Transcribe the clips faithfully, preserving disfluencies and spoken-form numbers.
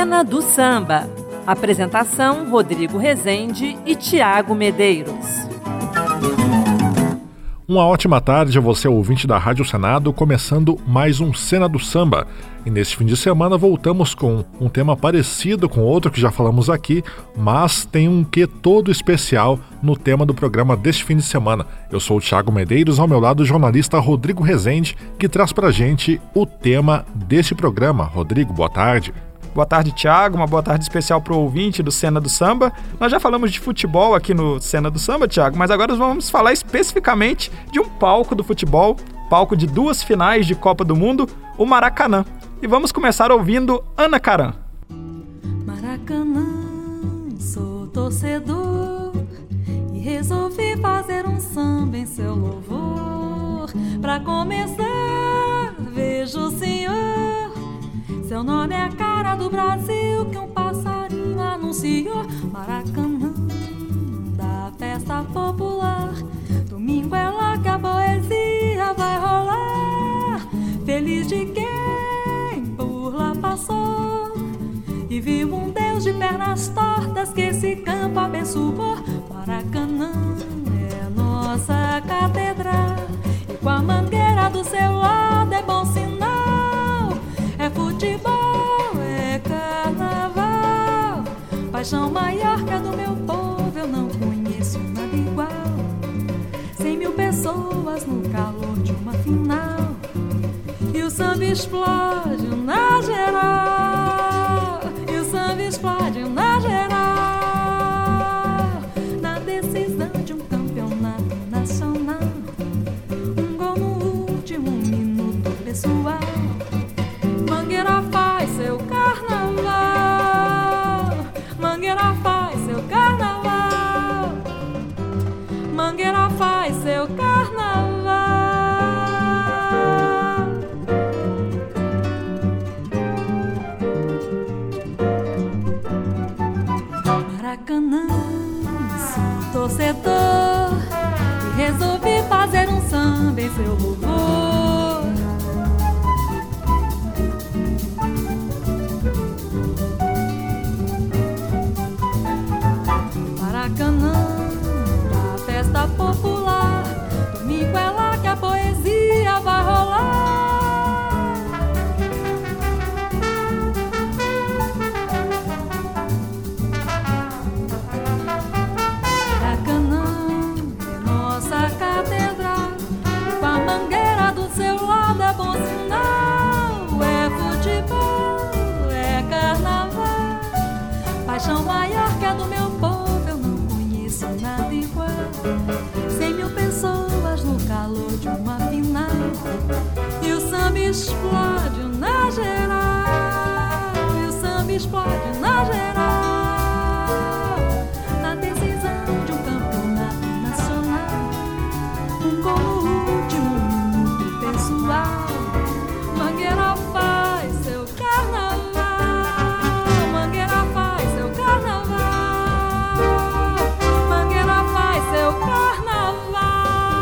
Cena do Samba. Apresentação: Rodrigo Rezende e Tiago Medeiros. Uma ótima tarde a você, ouvinte da Rádio Senado, começando mais um Cena do Samba. E neste fim de semana voltamos com um tema parecido com outro que já falamos aqui, mas tem um quê todo especial no tema do programa deste fim de semana. Eu sou o Tiago Medeiros, ao meu lado o jornalista Rodrigo Rezende, que traz pra gente o tema deste programa. Rodrigo, boa tarde. Boa tarde, Tiago. Uma boa tarde especial para o ouvinte do Cena do Samba. Nós já falamos de futebol aqui no Cena do Samba, Tiago, mas agora vamos falar especificamente de um palco do futebol, palco de duas finais de Copa do Mundo, o Maracanã. E vamos começar ouvindo Ana Karan. Maracanã, sou torcedor e resolvi fazer um samba em seu louvor. Pra começar, vejo o senhor. Seu nome é a cara do Brasil que um passarinho anunciou. Maracanã, da festa popular. Domingo é lá que a poesia vai rolar. Feliz de quem por lá passou e viu um Deus de pernas tortas que esse campo abençoou. Maracanã é nossa catedral e com a mangueira do seu lado é bom sinal. É futebol, é carnaval, paixão maior que a do meu povo, eu não conheço nada igual. Cem mil pessoas no calor de uma final e o samba explode na geral, e o samba explode na geral, na decisão de um campeonato nacional. Um gol no último minuto, pessoal. Mangueira faz seu carnaval, Mangueira faz seu carnaval, Mangueira faz seu carnaval. Maracanã, sou torcedor e resolvi fazer um samba em seu louvor. Maracanã, da festa popular. Domingo é lá que a poesia vai rolar. Maracanã é nossa catedral, com a mangueira do seu lado é bom sinal. É futebol, é carnaval, paixão maior que a do meu povo, nada igual. Cem mil pessoas no calor de uma final e o samba explode na geral, e o samba explode na geral, na decisão de um campeonato nacional. Um gol no último minuto, pessoal. Mangueira faz seu carnaval, Mangueira faz seu carnaval, seu carnaval.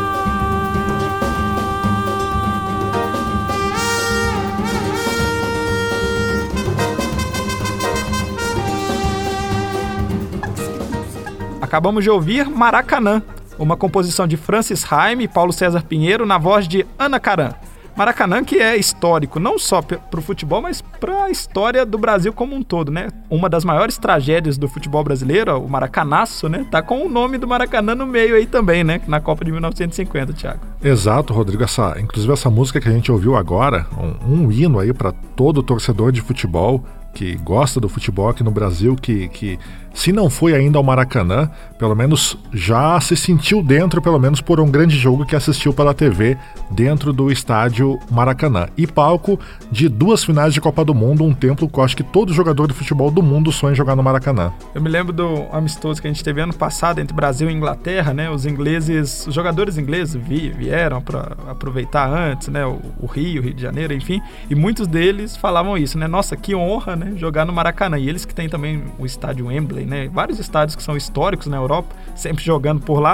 Acabamos de ouvir Maracanã, uma composição de Francis Haime e Paulo César Pinheiro na voz de Ana Karan. Maracanã, que é histórico não só para o futebol, mas para a história do Brasil como um todo, né? Uma das maiores tragédias do futebol brasileiro, o Maracanaço, né? Tá com o nome do Maracanã no meio aí também, né? Na Copa de mil novecentos e cinquenta, Thiago. Exato, Rodrigo. Essa, inclusive essa música que a gente ouviu agora, um, um hino aí para todo torcedor de futebol que gosta do futebol aqui no Brasil, que, que se não foi ainda ao Maracanã, pelo menos já se sentiu dentro, pelo menos por um grande jogo que assistiu pela T V dentro do estádio Maracanã. E palco de duas finais de Copa do Mundo, um templo que eu acho que todo jogador de futebol do mundo sonha em jogar no Maracanã. Eu me lembro do amistoso que a gente teve ano passado entre Brasil e Inglaterra, né? Os ingleses, os jogadores ingleses vi, vieram para aproveitar antes, né? O, o Rio, Rio de Janeiro, enfim, e muitos deles falavam isso, né? Nossa, que honra, né? Jogar no Maracanã. E eles que têm também o estádio Wembley, né? Vários estádios que são históricos na Europa, sempre jogando por lá.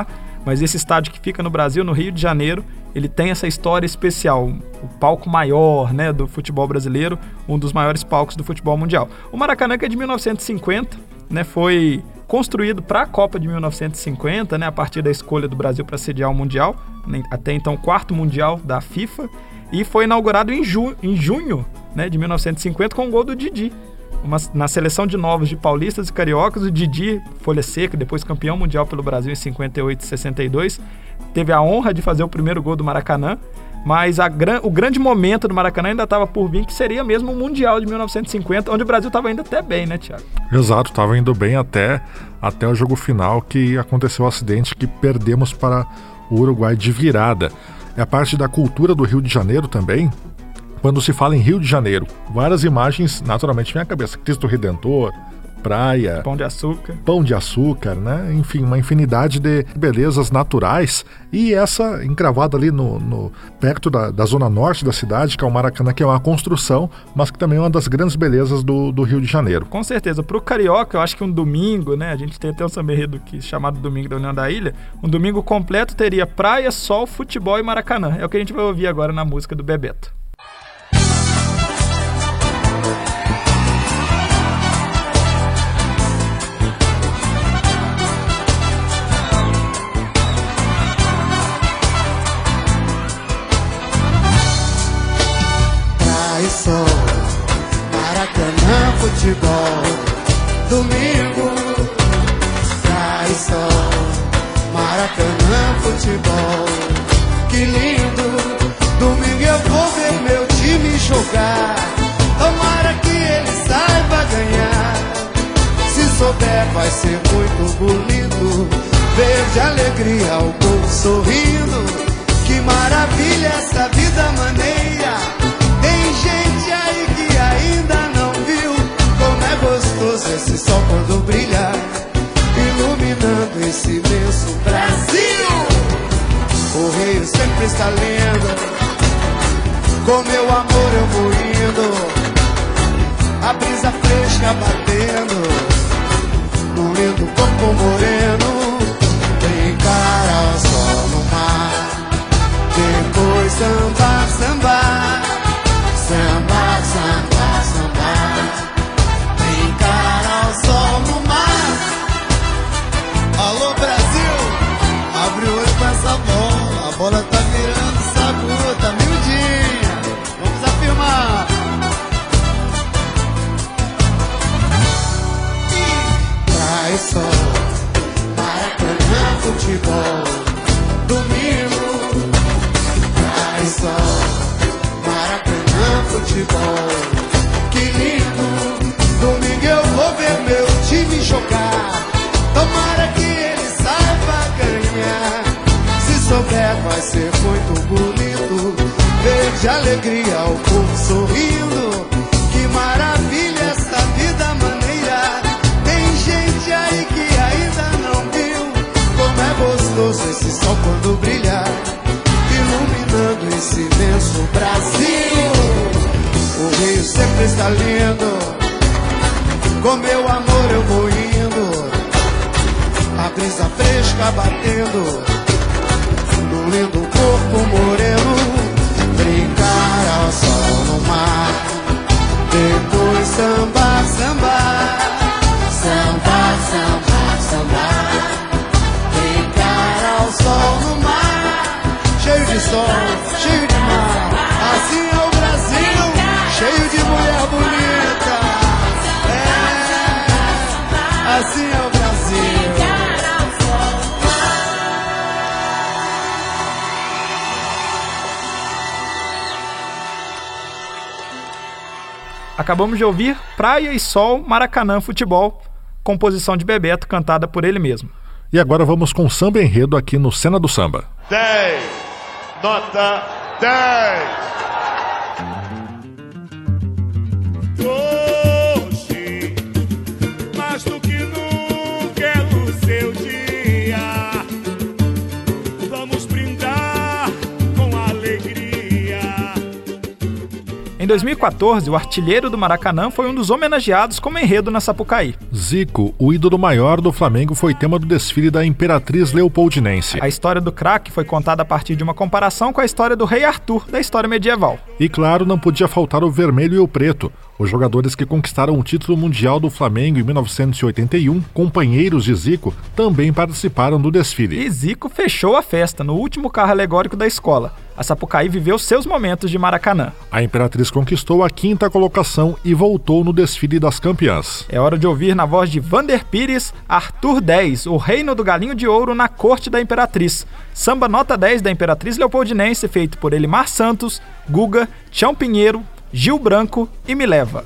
mas esse estádio que fica no Brasil, no Rio de Janeiro, ele tem essa história especial, o palco maior, né, do futebol brasileiro, um dos maiores palcos do futebol mundial. O Maracanã, que é de mil novecentos e cinquenta, né, foi construído para a Copa de mil novecentos e cinquenta, né, a partir da escolha do Brasil para sediar o Mundial, até então o quarto Mundial da FIFA, e foi inaugurado em, ju- em junho, né, de mil novecentos e cinquenta com o gol do Didi. Uma, na seleção de novos de paulistas e cariocas, o Didi, folha seca, depois campeão mundial pelo Brasil em cinquenta e oito e sessenta e dois, teve a honra de fazer o primeiro gol do Maracanã, mas a gran, o grande momento do Maracanã ainda estava por vir, que seria mesmo o Mundial de mil novecentos e cinquenta, onde o Brasil estava indo até bem, né, Thiago? Exato, estava indo bem até, até o jogo final, que aconteceu o acidente que perdemos para o Uruguai de virada. É a parte da cultura do Rio de Janeiro também. Quando se fala em Rio de Janeiro, várias imagens naturalmente vêm à cabeça. Cristo Redentor, praia, Pão de Açúcar. Pão de Açúcar, né? Enfim, uma infinidade de belezas naturais. E essa encravada ali no, no, perto da, da zona norte da cidade, que é o Maracanã, que é uma construção, mas que também é uma das grandes belezas do, do Rio de Janeiro. Com certeza. Para o carioca, eu acho que um domingo, né? A gente tem até um samba enredo que, chamado Domingo da União da Ilha. Um domingo completo teria praia, sol, futebol e Maracanã. É o que a gente vai ouvir agora na música do Bebeto. Sol, Maracanã, futebol, domingo, traz sol, Maracanã, futebol, que lindo, domingo eu vou ver meu time jogar, tomara que ele saiba ganhar, se souber vai ser muito bonito, ver de alegria o povo sorrindo, que maravilha essa vida maneira. Tem gente aí que ainda não viu como é gostoso esse sol quando brilha, iluminando esse imenso Brasil. O rio sempre está lindo, com meu amor eu vou indo, a brisa fresca batendo, num lindo corpo moreno, brincar ao sol no mar, depois sambar, sambar. Samba, samba, samba, brincar ao sol no mar. Alô Brasil, abre o olho pra essa bola, a bola tá virando sagu, tá miudinha, vamos afirmar. Traz sol, Maracanã, futebol, domingo, traz sol, futebol, que lindo, domingo eu vou ver meu time jogar, tomara que ele saiba ganhar, se souber vai ser muito bonito, ver de alegria o povo sorrindo, que maravilha essa vida maneira, tem gente aí que ainda não viu, como é gostoso esse sol quando brilhar, iluminando esse imenso Brasil. O rio sempre está lindo, com meu amor eu vou indo, a brisa fresca batendo, no lindo corpo moreno, brincar ao sol no mar, depois sambar, sambar, sambar, sambar, sambar, brincar ao sol no mar, cheio de sol, cheio de mar, assim é o Brasil, cheio de mulher bonita, é, assim é o Brasil. Acabamos de ouvir Praia e Sol, Maracanã, Futebol, composição de Bebeto, cantada por ele mesmo. E agora vamos com samba enredo aqui no Cena do Samba. dez, nota dez. Hoje, mais do que nunca é o seu dia, vamos brindar com alegria. Em Em dois mil e quatorze, o artilheiro do Maracanã foi um dos homenageados como enredo na Sapucaí. Zico, o ídolo maior do Flamengo, foi tema do desfile da Imperatriz Leopoldinense. A história do craque foi contada a partir de uma comparação com a história do rei Arthur, da história medieval. E claro, não podia faltar o vermelho e o preto. Os jogadores que conquistaram o título mundial do Flamengo em mil novecentos e oitenta e um, companheiros de Zico, também participaram do desfile. E Zico fechou a festa no último carro alegórico da escola. A Sapucaí viveu seus momentos de Maracanã. A Imperatriz conquistou a quinta colocação e voltou no desfile das campeãs. É hora de ouvir na voz de Vander Pires, Arthur dez, o reino do galinho de ouro na corte da Imperatriz. Samba nota dez da Imperatriz Leopoldinense, feito por Elimar Santos, Guga, Tião Pinheiro, Gil Branco e Me Leva.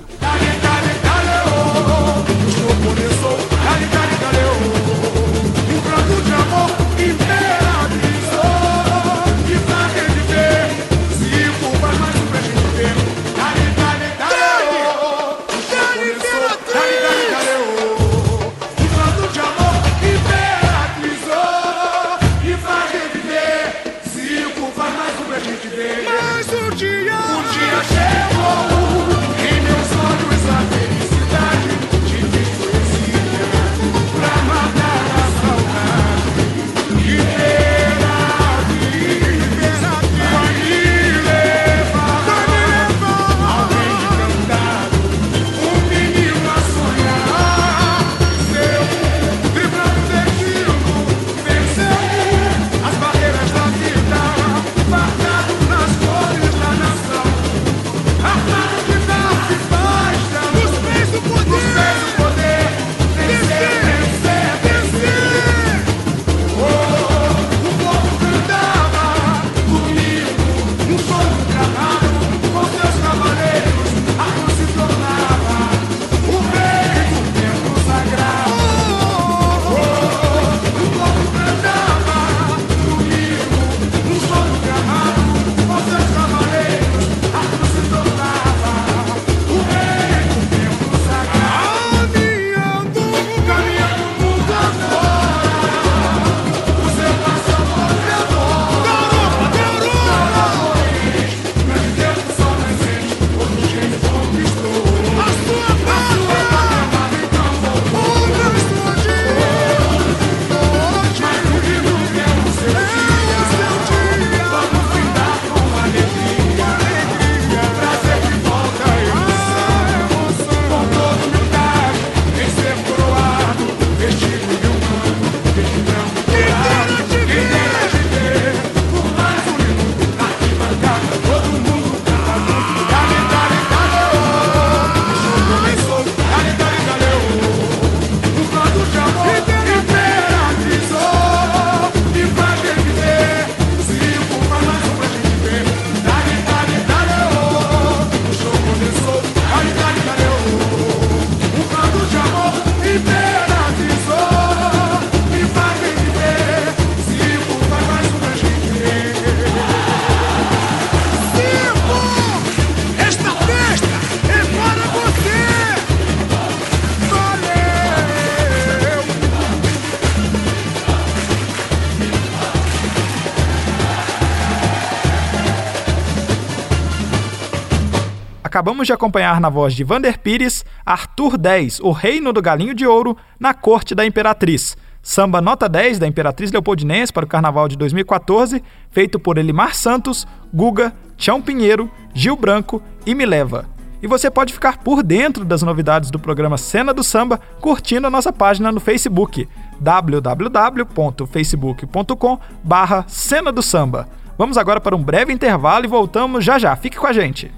Acabamos de acompanhar na voz de Vander Pires, Arthur dez, o reino do galinho de ouro, na corte da Imperatriz. Samba nota dez da Imperatriz Leopoldinense para o Carnaval de dois mil e quatorze, feito por Elimar Santos, Guga, Tião Pinheiro, Gil Branco e Me Leva. E você pode ficar por dentro das novidades do programa Cena do Samba curtindo a nossa página no Facebook, w w w ponto facebook ponto com barra Cena do Samba. Vamos agora para um breve intervalo e voltamos já já. Fique com a gente.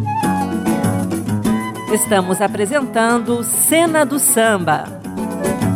Estamos apresentando Cena do Samba.